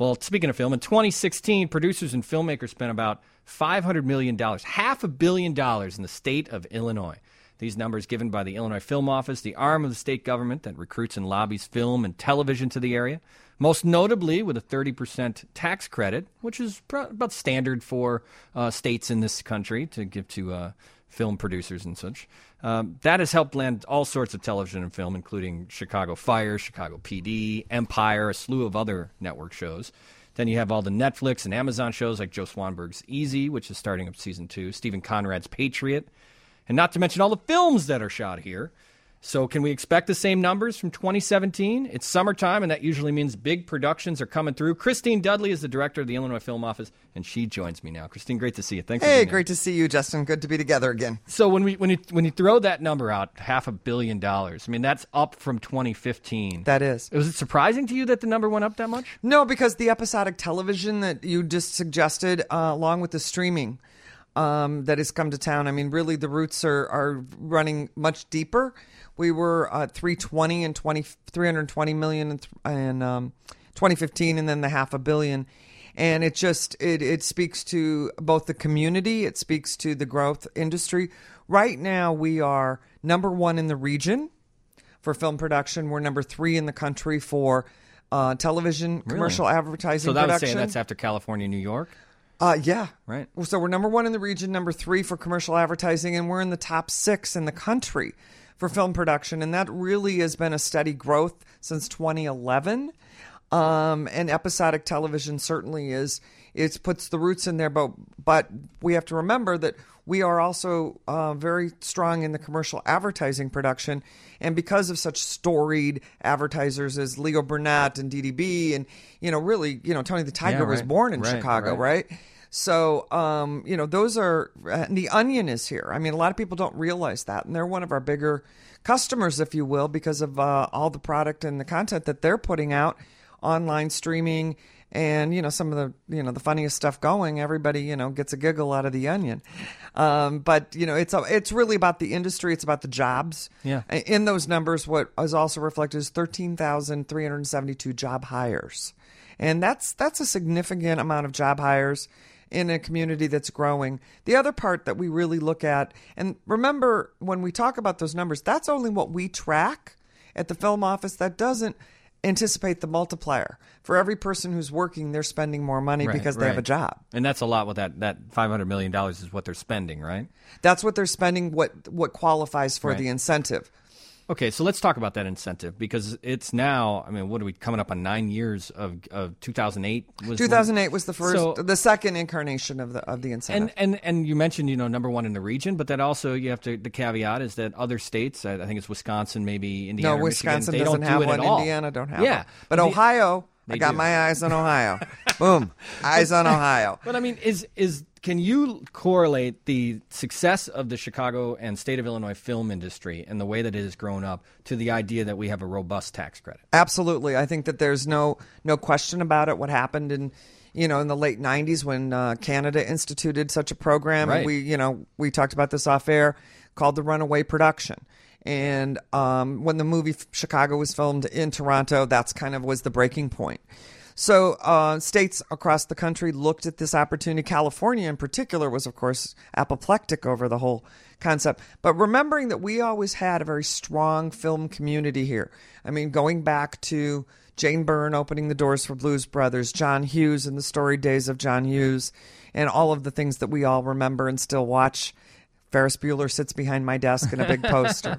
Well, speaking of film, in 2016, producers and filmmakers spent about $500 million, $500 million in the state of Illinois. These numbers given by the Illinois Film Office, the arm of the state government that recruits and lobbies film and television to the area, most notably with a 30% tax credit, which is about standard for states in this country to give to film producers and such. That has helped land all sorts of television and film, including Chicago Fire, Chicago PD, Empire, a slew of other network shows. Then you have all the Netflix and Amazon shows like Joe Swanberg's Easy, which is starting up season 2, Stephen Conrad's Patriot, and not to mention all the films that are shot here. So can we expect the same numbers from 2017? It's summertime, and that usually means big productions are coming through. Christine Dudley is the director of the Illinois Film Office, and she joins me now. Christine, great to see you. Thanks for being here. Hey, great to see you, Justin. Good to be together again. So when you throw that number out, $500 million, I mean, that's up from 2015. That is. Was it surprising to you that the number went up that much? No, because the episodic television that you just suggested, along with the streaming that has come to town, I mean, really the roots are running much deeper. We were at 320 million in 2015, and then the $500 million. And it speaks to both the community, it speaks to the growth industry. Right now, we are number 1 in the region for film production. We're number 3 in the country for television, commercial advertising so that production. would say that's after California, New York? Yeah. Right. So we're number 1 in the region, number 3 for commercial advertising, and we're in the top 6 in the country for film production. And that really has been a steady growth since 2011. And episodic television certainly it puts the roots in there. But we have to remember that we are also very strong in the commercial advertising production. And because of such storied advertisers as Leo Burnett and DDB and, really, Tony the Tiger was born in Chicago, right? So, those are, the Onion is here. I mean, a lot of people don't realize that. And they're one of our bigger customers, if you will, because of all the product and the content that they're putting out, online streaming, and, some of the, the funniest stuff going. Everybody, gets a giggle out of the Onion. But, it's really about the industry. It's about the jobs. Yeah. In those numbers, what is also reflected is 13,372 job hires. And that's a significant amount of job hires in a community that's growing. The other part that we really look at, and remember, when we talk about those numbers, that's only what we track at the Film Office. That doesn't anticipate the multiplier. For every person who's working, they're spending more money because they have a job. And that's a lot with that $500 million is what they're spending, right? That's what they're spending, what qualifies for the incentive. Okay, so let's talk about that incentive, because it's now, I mean, what are we coming up on 9 years of 2008? 2008 was the first, the second incarnation of the incentive. And you mentioned, number 1 in the region, but that also you have to, the caveat is that other states, I think it's Wisconsin, maybe Indiana, no, Wisconsin Michigan, doesn't have one. Indiana don't have one. But Ohio, I got my eyes on Ohio. Boom, eyes on Ohio. But I mean, can you correlate the success of the Chicago and state of Illinois film industry and the way that it has grown up to the idea that we have a robust tax credit? Absolutely. I think that there's no question about it. What happened in the late 90s when Canada instituted such a program, right. And we talked about this off air, called the Runaway Production. And when the movie Chicago was filmed in Toronto, that's kind of was the breaking point. So states across the country looked at this opportunity. California in particular was, of course, apoplectic over the whole concept. But remembering that we always had a very strong film community here. I mean, going back to Jane Byrne opening the doors for Blues Brothers, John Hughes and the storied days of John Hughes, and all of the things that we all remember and still watch. Ferris Bueller sits behind my desk in a big poster.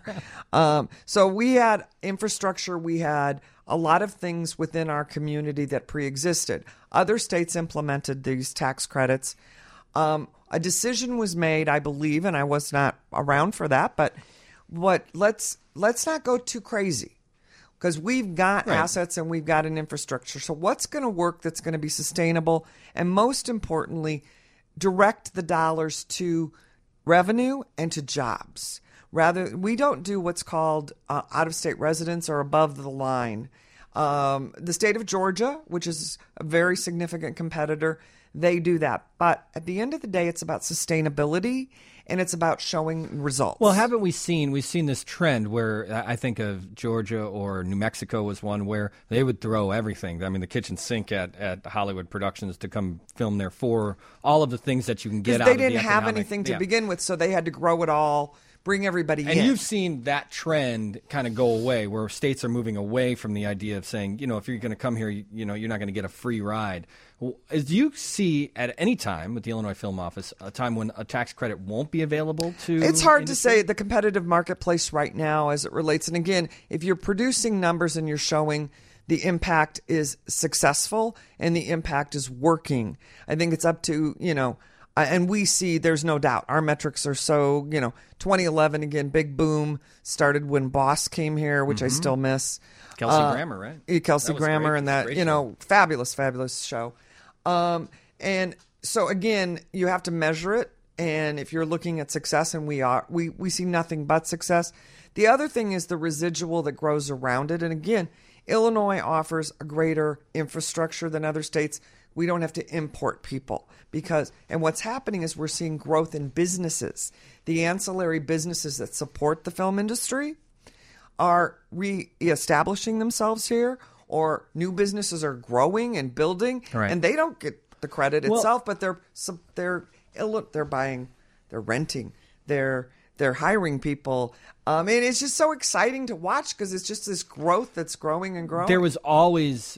So we had infrastructure. We had a lot of things within our community that pre-existed. Other states implemented these tax credits. A decision was made, I believe, and I was not around for that, but let's not go too crazy, because we've got assets and we've got an infrastructure. So what's going to work that's going to be sustainable, and most importantly, direct the dollars to revenue and to jobs. Rather, we don't do what's called out-of-state residents or above the line The state of Georgia, which is a very significant competitor, they do that. But at the end of the day, it's about sustainability and it's about showing results. Well, haven't we've seen this trend where I think of Georgia or New Mexico was one where they would throw everything. I mean, the kitchen sink at Hollywood Productions to come film there for all of the things that you can get out of the They didn't have economic- anything to yeah. begin with, so they had to grow it all, bring everybody in. And you've seen that trend kind of go away, where states are moving away from the idea of saying, if you're going to come here, you're not going to get a free ride. Do you see at any time with the Illinois Film Office a time when a tax credit won't be available to? It's hard industry? to say the competitive marketplace right now as it relates. And again, if you're producing numbers and you're showing the impact is successful and the impact is working, I think it's up to, and we see there's no doubt our metrics are so, 2011, again, big boom started when Boss came here, which I still miss. Kelsey Grammer, right? Kelsey That was Grammer great. and that, Great show. fabulous show. And so again, you have to measure it. And if you're looking at success, and we see nothing but success. The other thing is the residual that grows around it. And again, Illinois offers a greater infrastructure than other states. We don't have to import people and what's happening is we're seeing growth in businesses. The ancillary businesses that support the film industry are reestablishing themselves here, or new businesses are growing and building, Right. and they don't get the credit itself, but they're buying, they're renting, they're hiring people. And it's just so exciting to watch because it's just this growth that's growing and growing. There was always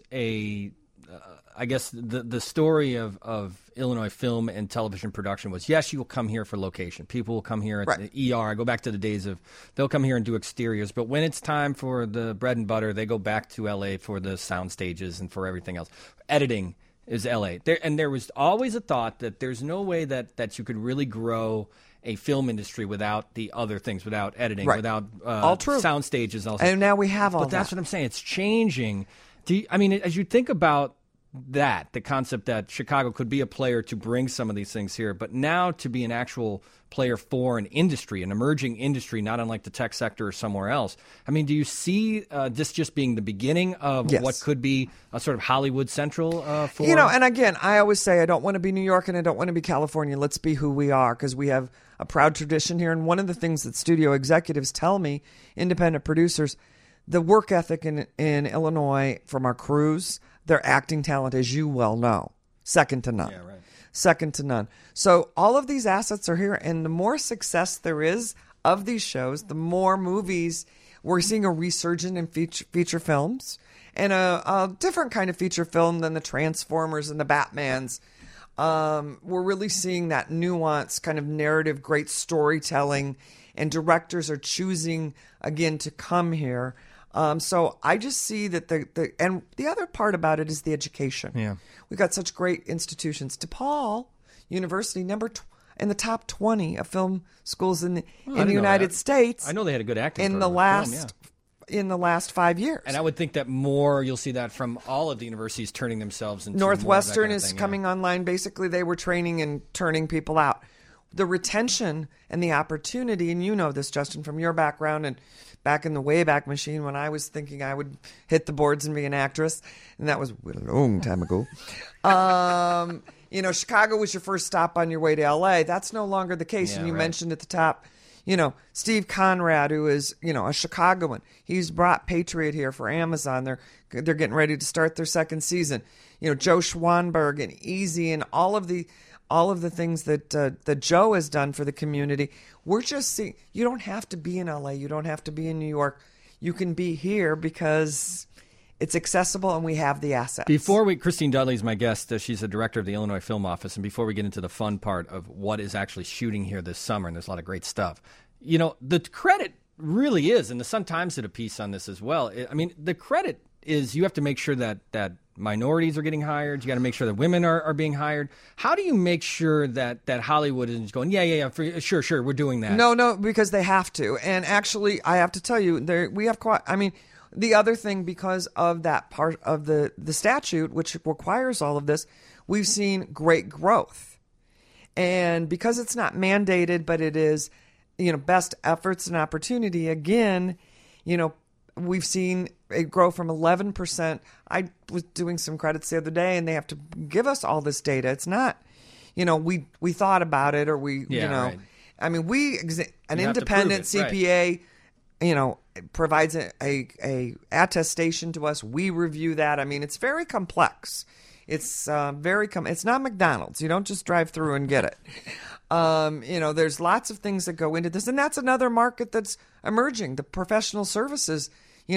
I guess the story of Illinois film and television production was, yes, you will come here for location. People will come here at Right. the ER. I go back to the days of they'll come here and do exteriors. But when it's time for the bread and butter, they go back to L.A. for the sound stages and for everything else. Editing is L.A. There was always a thought that there's no way that you could really grow a film industry without the other things, without editing, Right. without All true. sound stages. And now we have all But that's that. what I'm saying. It's changing. As you think about the concept that Chicago could be a player to bring some of these things here, but now to be an actual player for an industry, an emerging industry, not unlike the tech sector or somewhere else. Do you see this just being the beginning of Yes. what could be a sort of Hollywood Central for? And again, I always say I don't want to be New York and I don't want to be California. Let's be who we are because we have a proud tradition here. And one of the things that studio executives tell me, independent producers, the work ethic in Illinois from our crews, their acting talent, as you well know, second to none. Yeah, right. Second to none. So all of these assets are here. And the more success there is of these shows, the more movies we're seeing a resurgence in feature films and a different kind of feature film than the Transformers and the Batmans. We're really seeing that nuance, kind of narrative, great storytelling, and directors are choosing again to come here. So I just see that and the other part about it is the education. Yeah. We've got such great institutions. DePaul University, in the top 20 of film schools in the didn't know United that. States. I know they had a good acting in the program for film, yeah. in the last 5 years. And I would think that you'll see that from all of the universities turning themselves into Northwestern more of that kind of is thing, coming online. Basically, they were training and turning people out. The retention and the opportunity, and you know this, Justin, from your background and back in the Wayback Machine when I was thinking I would hit the boards and be an actress, and that was a long time ago. Chicago was your first stop on your way to L.A. That's no longer the case. Yeah, and you right. mentioned at the top, Steve Conrad, who is, a Chicagoan. He's brought Patriot here for Amazon. They're getting ready to start their second season. Joe Schwanberg and Easy and all of the things that Joe has done for the community. We're just seeing, you don't have to be in LA. You don't have to be in New York. You can be here because it's accessible and we have the assets. Christine Dudley is my guest. She's the director of the Illinois Film Office. And before we get into the fun part of what is actually shooting here this summer, and there's a lot of great stuff, the credit really is, and the Sun-Times did a piece on this as well. The credit is you have to make sure that minorities are getting hired. You got to make sure that women are being hired. How do you make sure that Hollywood isn't going, sure, we're doing that? No, because they have to. And actually, I have to tell you, we have quite, the other thing, because of that part of the statute, which requires all of this, we've seen great growth. And because it's not mandated, but it is, best efforts and opportunity, again, we've seen it grow from 11%. I was doing some credits the other day, and they have to give us all this data. It's not, we thought about it, or right. I mean, an You have to independent prove it, CPA, provides a attestation to us. We review that. I mean, it's very complex. It's it's not McDonald's. You don't just drive through and get it. There's lots of things that go into this, and that's another market that's emerging. The professional services.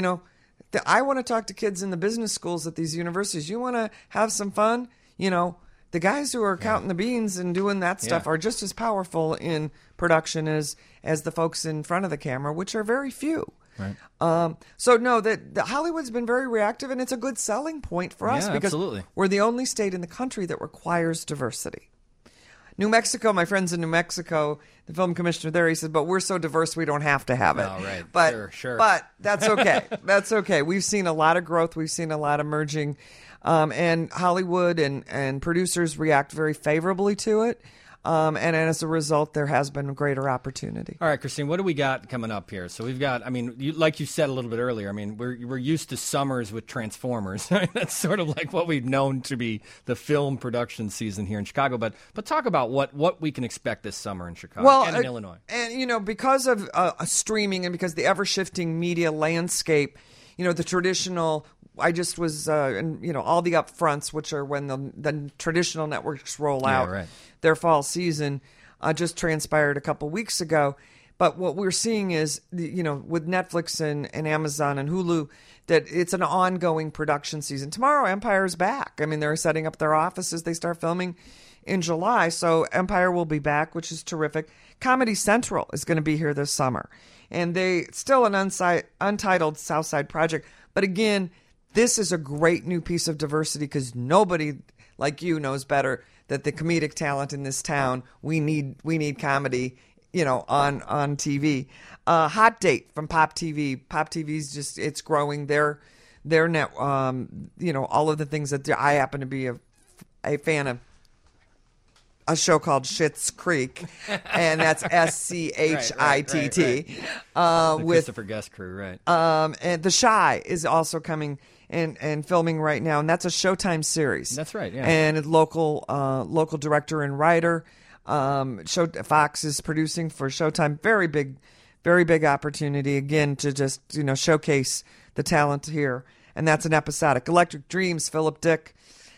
I want to talk to kids in the business schools at these universities. You want to have some fun. The guys who are counting the beans and doing that stuff are just as powerful in production as the folks in front of the camera, which are very few. Right. So no, the Hollywood's been very reactive, and it's a good selling point for us because absolutely. We're the only state in the country that requires diversity. New Mexico, my friends in New Mexico, the film commissioner there, he said, "But we're so diverse, we don't have to have it." Oh, right. But Sure. But that's okay. That's okay. We've seen a lot of growth. We've seen a lot of merging, and Hollywood and producers react very favorably to it. And as a result, there has been a greater opportunity. All right, Christine, what do we got coming up here? So we've got, like you said a little bit earlier, we're used to summers with Transformers. That's sort of like what we've known to be the film production season here in Chicago. But talk about what we can expect this summer in Chicago and in Illinois. And, because of streaming and because the ever-shifting media landscape, the traditional... I just was, all the upfronts, which are when the traditional networks roll out their fall season, just transpired a couple weeks ago. But what we're seeing is, with Netflix and Amazon and Hulu, that it's an ongoing production season. Tomorrow, Empire's back. I mean, they're setting up their offices. They start filming in July. So Empire will be back, which is terrific. Comedy Central is going to be here this summer. And still an untitled Southside project. But again... This is a great new piece of diversity because nobody like you knows better that the comedic talent in this town, we need comedy, on TV. Hot Date from Pop TV. Pop TV's it's growing. Their net, all of the things that I happen to be a fan of. A show called Schitt's Creek, and that's SCHITT. Right. With Christopher Guest crew, right? And The Chi is also coming and filming right now, and that's a Showtime series. That's right, yeah. And a local director and writer. Fox is producing for Showtime. Very big opportunity again to just showcase the talent here, and that's an episodic. Electric Dreams, Philip Dick.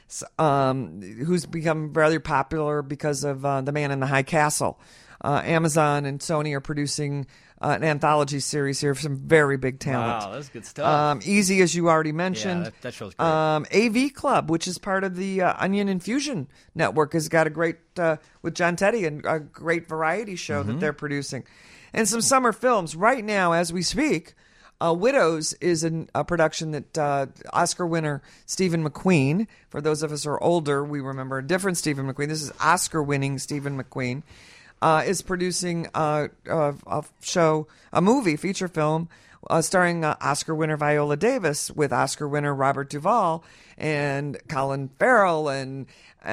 Who's become rather popular because of The Man in the High Castle. Amazon and Sony are producing an anthology series here for some very big talent. Wow, that's good stuff. Easy, as you already mentioned. Yeah, that show's great. AV Club, which is part of the Onion and Fusion Network, has got a great, with John Teddy, and a great variety show that they're producing. And some summer films. Right now, as we speak, Widows is a production that Oscar winner Stephen McQueen, for those of us who are older, we remember a different Stephen McQueen. This is Oscar-winning Stephen McQueen, is producing a movie, feature film, starring Oscar winner Viola Davis with Oscar winner Robert Duvall and Colin Farrell and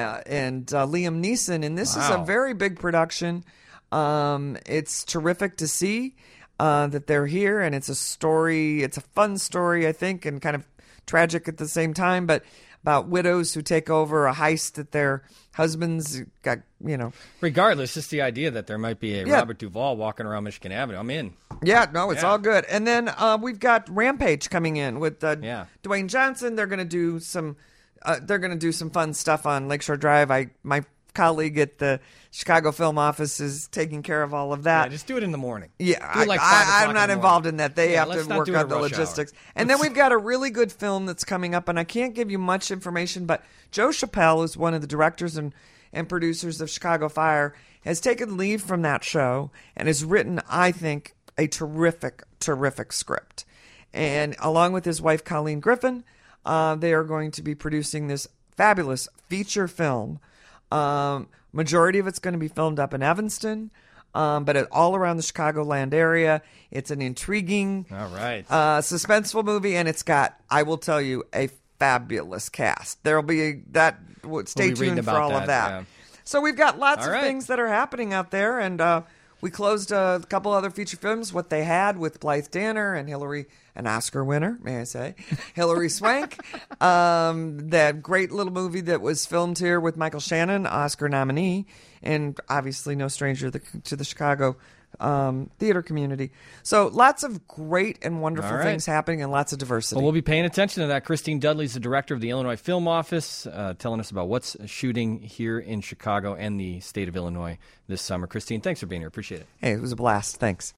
Liam Neeson. And this is a very big production. It's terrific to see. That they're here, and it's a story. It's a fun story, I think, and kind of tragic at the same time, but about widows who take over a heist that their husbands got, Regardless, just the idea that there might be a Robert Duvall walking around Michigan Avenue. I'm in. Yeah, no, it's all good. And then we've got Rampage coming in with Dwayne Johnson. They're going to do some. Fun stuff on Lakeshore Drive. My colleague at the Chicago Film Office is taking care of all of that. Yeah, just do it in the morning. Yeah, I'm not involved in that. They have to work out the logistics. And then we've got a really good film that's coming up, and I can't give you much information, but Joe Chappelle is one of the directors and producers of Chicago Fire, has taken leave from that show and has written, I think, a terrific script. And along with his wife, Colleen Griffin, they are going to be producing this fabulous feature film. Majority of it's going to be filmed up in Evanston, but all around the Chicagoland area. It's an intriguing, suspenseful movie, and it's got, I will tell you, a fabulous cast. There'll be stay tuned for all of that. Yeah. So we've got lots of things that are happening out there, and We closed a couple other feature films, What They Had with Blythe Danner and Hillary, an Oscar winner, may I say, Hillary Swank. That great little movie that was filmed here with Michael Shannon, Oscar nominee, and obviously no stranger to the Chicago theater community. So lots of great and wonderful things happening and lots of diversity. Well, we'll be paying attention to that. Christine Dudley's the director of the Illinois Film Office, telling us about what's shooting here in Chicago and the state of Illinois this summer. Christine, thanks for being here. Appreciate it. Hey, it was a blast. Thanks.